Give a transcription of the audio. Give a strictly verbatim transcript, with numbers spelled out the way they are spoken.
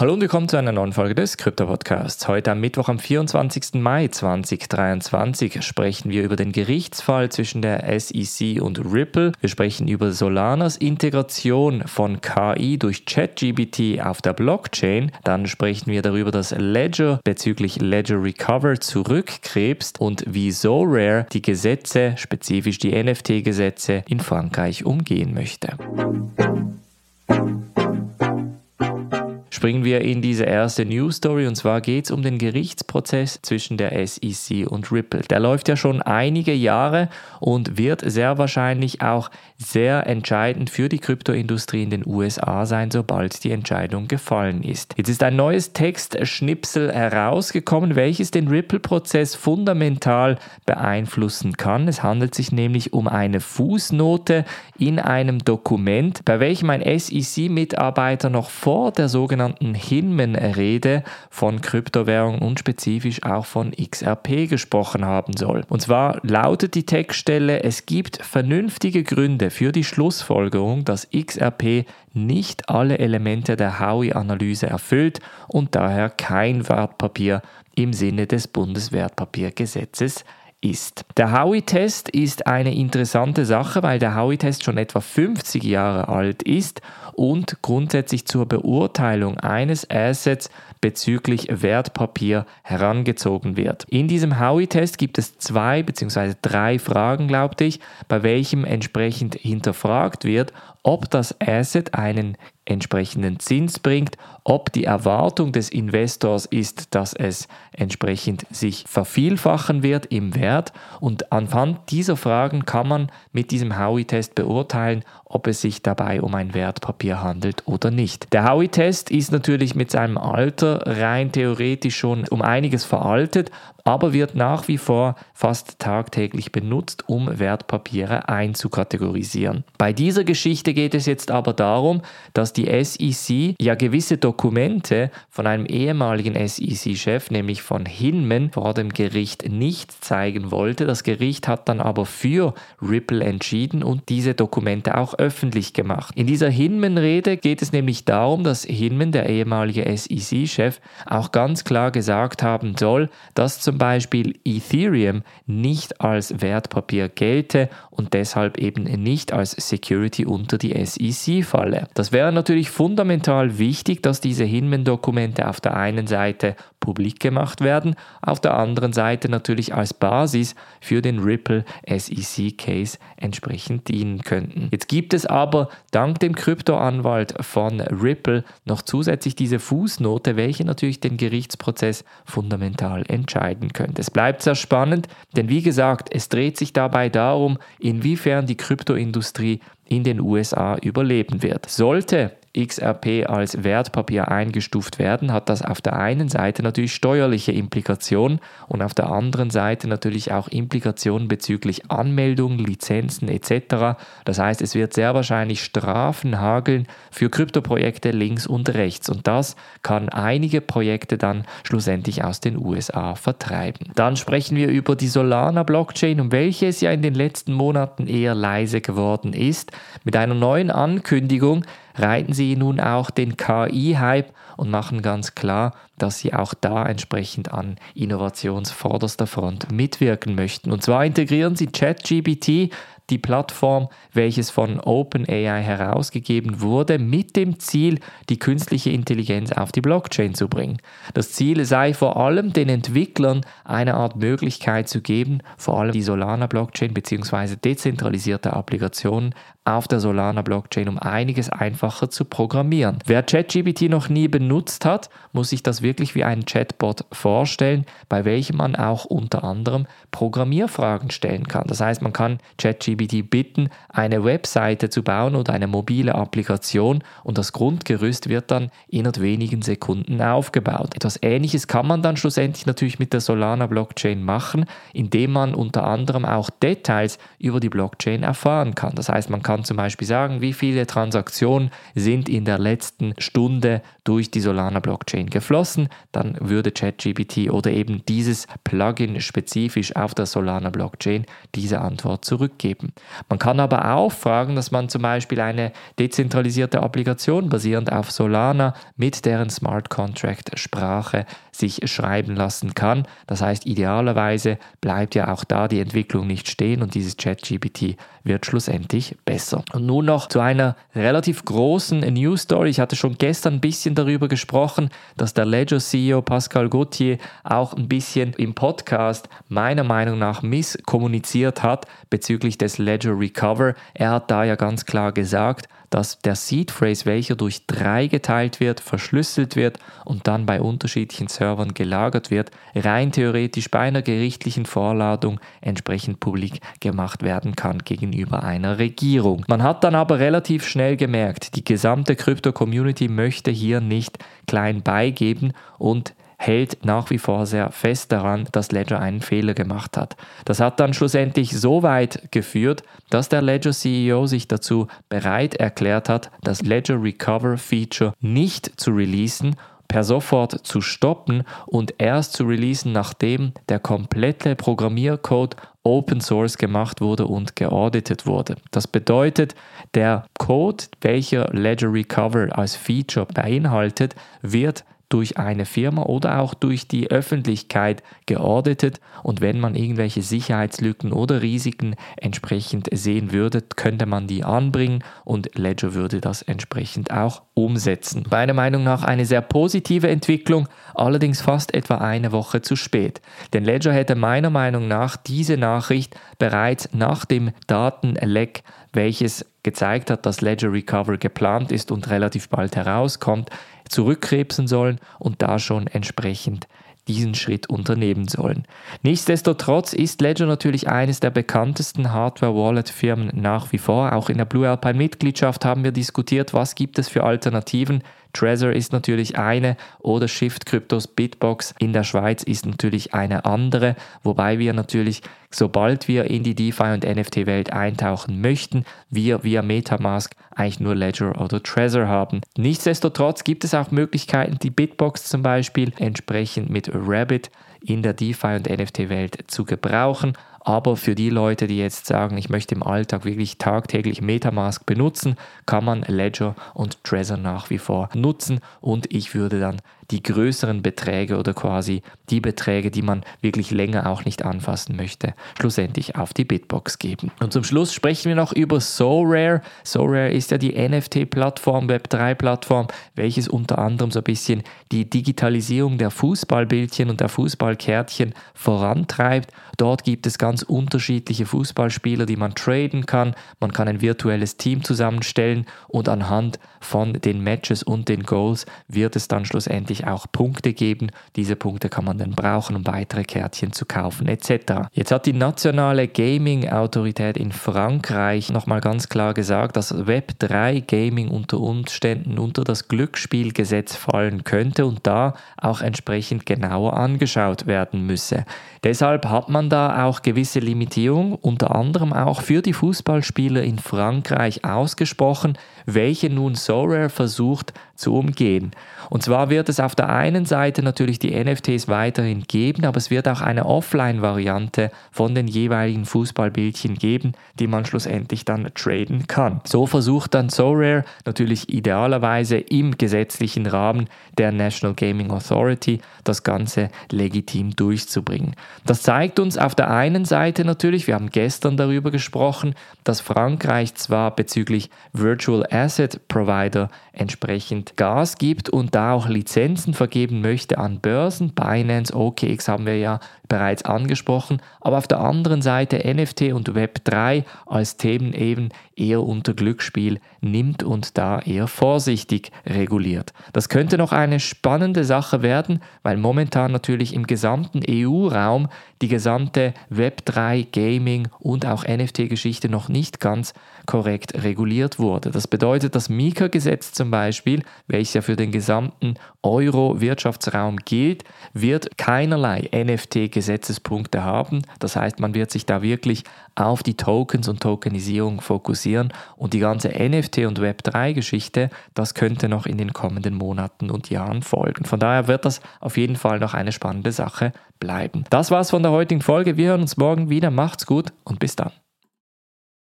Hallo und willkommen zu einer neuen Folge des Krypto-Podcasts. Heute am Mittwoch, am vierundzwanzigsten Mai zweitausenddreiundzwanzig, sprechen wir über den Gerichtsfall zwischen der S E C und Ripple. Wir sprechen über Solanas Integration von K I durch ChatGPT auf der Blockchain. Dann sprechen wir darüber, dass Ledger bezüglich Ledger Recover zurückkrebst und wie Sorare die Gesetze, spezifisch die N F T-Gesetze, in Frankreich umgehen möchte. Springen wir in diese erste News-Story, und zwar geht es um den Gerichtsprozess zwischen der S E C und Ripple. Der läuft ja schon einige Jahre und wird sehr wahrscheinlich auch sehr entscheidend für die Kryptoindustrie in den U S A sein, sobald die Entscheidung gefallen ist. Jetzt ist ein neues Textschnipsel herausgekommen, welches den Ripple-Prozess fundamental beeinflussen kann. Es handelt sich nämlich um eine Fußnote in einem Dokument, bei welchem ein S E C-Mitarbeiter noch vor der sogenannten Hinman-Rede von Kryptowährungen und spezifisch auch von X R P gesprochen haben soll. Und zwar lautet die Textstelle: Es gibt vernünftige Gründe für die Schlussfolgerung, dass X R P nicht alle Elemente der Howey-Analyse erfüllt und daher kein Wertpapier im Sinne des Bundeswertpapiergesetzes ist. Der Howey-Test ist eine interessante Sache, weil der Howey-Test schon etwa fünfzig Jahre alt ist und grundsätzlich zur Beurteilung eines Assets bezüglich Wertpapier herangezogen wird. In diesem Howey-Test gibt es zwei bzw. drei Fragen, glaube ich, bei welchem entsprechend hinterfragt wird, ob das Asset einen entsprechenden Zins bringt, ob die Erwartung des Investors ist, dass es entsprechend sich vervielfachen wird im Wert, und anhand dieser Fragen kann man mit diesem Howey-Test beurteilen, ob es sich dabei um ein Wertpapier handelt oder nicht. Der Howey-Test ist natürlich mit seinem Alter rein theoretisch schon um einiges veraltet, aber wird nach wie vor fast tagtäglich benutzt, um Wertpapiere einzukategorisieren. Bei dieser Geschichte geht es jetzt aber darum, dass die S E C ja gewisse Dokumente von einem ehemaligen S E C-Chef, nämlich von Hinman, vor dem Gericht nicht zeigen wollte. Das Gericht hat dann aber für Ripple entschieden und diese Dokumente auch öffentlich gemacht. In dieser Hinman-Rede geht es nämlich darum, dass Hinman, der ehemalige S E C-Chef, auch ganz klar gesagt haben soll, dass zum Beispiel Ethereum nicht als Wertpapier gelte und deshalb eben nicht als Security unter die S E C falle. Das wäre natürlich fundamental wichtig, dass diese Hinman-Dokumente auf der einen Seite publik gemacht werden, auf der anderen Seite natürlich als Basis für den Ripple S E C-Case entsprechend dienen könnten. Jetzt gibt es aber dank dem Kryptoanwalt von Ripple noch zusätzlich diese Fußnote, welche natürlich den Gerichtsprozess fundamental entscheiden könnte. Es bleibt sehr spannend, denn wie gesagt, es dreht sich dabei darum, inwiefern die Kryptoindustrie in den U S A überleben wird. Sollte X R P als Wertpapier eingestuft werden, hat das auf der einen Seite natürlich steuerliche Implikationen und auf der anderen Seite natürlich auch Implikationen bezüglich Anmeldungen, Lizenzen et cetera. Das heißt, es wird sehr wahrscheinlich Strafen hageln für Kryptoprojekte links und rechts, und das kann einige Projekte dann schlussendlich aus den U S A vertreiben. Dann sprechen wir über die Solana-Blockchain, um welche es ja in den letzten Monaten eher leise geworden ist. Mit einer neuen Ankündigung reiten sie nun auch den K I-Hype und machen ganz klar, dass sie auch da entsprechend an innovationsvorderster Front mitwirken möchten. Und zwar integrieren sie ChatGPT, die Plattform, welches von OpenAI herausgegeben wurde, mit dem Ziel, die künstliche Intelligenz auf die Blockchain zu bringen. Das Ziel sei vor allem, den Entwicklern eine Art Möglichkeit zu geben, vor allem die Solana-Blockchain bzw. dezentralisierte Applikationen auf der Solana-Blockchain um einiges einfacher zu programmieren. Wer ChatGPT noch nie benutzt hat, muss sich das wirklich wie einen Chatbot vorstellen, bei welchem man auch unter anderem Programmierfragen stellen kann. Das heißt, man kann ChatGPT bitten, eine Webseite zu bauen oder eine mobile Applikation, und das Grundgerüst wird dann innerhalb wenigen Sekunden aufgebaut. Etwas Ähnliches kann man dann schlussendlich natürlich mit der Solana-Blockchain machen, indem man unter anderem auch Details über die Blockchain erfahren kann. Das heißt, man kann kann zum Beispiel sagen, wie viele Transaktionen sind in der letzten Stunde durch die Solana-Blockchain geflossen. Dann würde ChatGPT oder eben dieses Plugin spezifisch auf der Solana-Blockchain diese Antwort zurückgeben. Man kann aber auch fragen, dass man zum Beispiel eine dezentralisierte Applikation basierend auf Solana mit deren Smart Contract-Sprache sich schreiben lassen kann. Das heißt, idealerweise bleibt ja auch da die Entwicklung nicht stehen und dieses ChatGPT wird schlussendlich besser. Und nun noch zu einer relativ großen News Story. Ich hatte schon gestern ein bisschen darüber gesprochen, dass der Ledger-C E O Pascal Gauthier auch ein bisschen im Podcast meiner Meinung nach misskommuniziert hat bezüglich des Ledger Recover. Er hat da ja ganz klar gesagt, dass der Seed Phrase, welcher durch drei geteilt wird, verschlüsselt wird und dann bei unterschiedlichen Servern gelagert wird, rein theoretisch bei einer gerichtlichen Vorladung entsprechend publik gemacht werden kann gegenüber einer Regierung. Man hat dann aber relativ schnell gemerkt, die gesamte Krypto-Community möchte hier nicht klein beigeben und hält nach wie vor sehr fest daran, dass Ledger einen Fehler gemacht hat. Das hat dann schlussendlich so weit geführt, dass der Ledger-C E O sich dazu bereit erklärt hat, das Ledger Recover Feature nicht zu releasen, per sofort zu stoppen und erst zu releasen, nachdem der komplette Programmiercode Open Source gemacht wurde und geauditet wurde. Das bedeutet, der Code, welcher Ledger Recover als Feature beinhaltet, wird durch eine Firma oder auch durch die Öffentlichkeit geauditet und wenn man irgendwelche Sicherheitslücken oder Risiken entsprechend sehen würde, könnte man die anbringen und Ledger würde das entsprechend auch umsetzen. Meiner Meinung nach eine sehr positive Entwicklung, allerdings fast etwa eine Woche zu spät. Denn Ledger hätte meiner Meinung nach diese Nachricht bereits nach dem Datenleck, welches gezeigt hat, dass Ledger Recover geplant ist und relativ bald herauskommt, zurückkrebsen sollen und da schon entsprechend diesen Schritt unternehmen sollen. Nichtsdestotrotz ist Ledger natürlich eines der bekanntesten Hardware-Wallet-Firmen nach wie vor. Auch in der Blue Alpine-Mitgliedschaft haben wir diskutiert, was gibt es für Alternativen. Trezor ist natürlich eine oder Shift Cryptos Bitbox in der Schweiz ist natürlich eine andere, wobei wir natürlich, sobald wir in die DeFi- und N F T-Welt eintauchen möchten, wir via Metamask eigentlich nur Ledger oder Trezor haben. Nichtsdestotrotz gibt es auch Möglichkeiten, die Bitbox zum Beispiel entsprechend mit Rabbit in der DeFi- und N F T-Welt zu gebrauchen. Aber für die Leute, die jetzt sagen, ich möchte im Alltag wirklich tagtäglich Metamask benutzen, kann man Ledger und Trezor nach wie vor nutzen und ich würde dann die größeren Beträge oder quasi die Beträge, die man wirklich länger auch nicht anfassen möchte, schlussendlich auf die Bitbox geben. Und zum Schluss sprechen wir noch über Sorare. Sorare ist ja die N F T-Plattform, Web drei Plattform, welches unter anderem so ein bisschen die Digitalisierung der Fußballbildchen und der Fußballkärtchen vorantreibt. Dort gibt es ganz unterschiedliche Fußballspieler, die man traden kann. Man kann ein virtuelles Team zusammenstellen und anhand von den Matches und den Goals wird es dann schlussendlich auch Punkte geben. Diese Punkte kann man dann brauchen, um weitere Kärtchen zu kaufen et cetera. Jetzt hat die nationale Gaming-Autorität in Frankreich nochmal ganz klar gesagt, dass Web drei Gaming unter Umständen unter das Glücksspielgesetz fallen könnte und da auch entsprechend genauer angeschaut werden müsse. Deshalb hat man da auch gewisse Limitierungen, unter anderem auch für die Fußballspieler in Frankreich ausgesprochen, welche nun Sorare versucht zu umgehen. Und zwar wird es auf der einen Seite natürlich die N F Ts weiterhin geben, aber es wird auch eine Offline-Variante von den jeweiligen Fußballbildchen geben, die man schlussendlich dann traden kann. So versucht dann Sorare natürlich idealerweise im gesetzlichen Rahmen der National Gaming Authority das Ganze legitim durchzubringen. Das zeigt uns auf der einen Seite natürlich, wir haben gestern darüber gesprochen, dass Frankreich zwar bezüglich Virtual Asset Provider entsprechend Gas gibt und da auch Lizenzen vergeben möchte an Börsen. Binance, O K X haben wir ja bereits angesprochen, aber auf der anderen Seite N F T und Web drei als Themen eben eher unter Glücksspiel nimmt und da eher vorsichtig reguliert. Das könnte noch eine spannende Sache werden, weil momentan natürlich im gesamten E U-Raum die gesamte Web Web drei, Gaming und auch N F T-Geschichte noch nicht ganz korrekt reguliert wurde. Das bedeutet, das Mika-Gesetz zum Beispiel, welches ja für den gesamten Euro-Wirtschaftsraum gilt, wird keinerlei N F T-Gesetzespunkte haben. Das heißt, man wird sich da wirklich auf die Tokens und Tokenisierung fokussieren und die ganze N F T- und Web drei Geschichte, das könnte noch in den kommenden Monaten und Jahren folgen. Von daher wird das auf jeden Fall noch eine spannende Sache bleiben. Das war's von der heutigen Folge. Wir hören uns morgen wieder. Macht's gut und bis dann.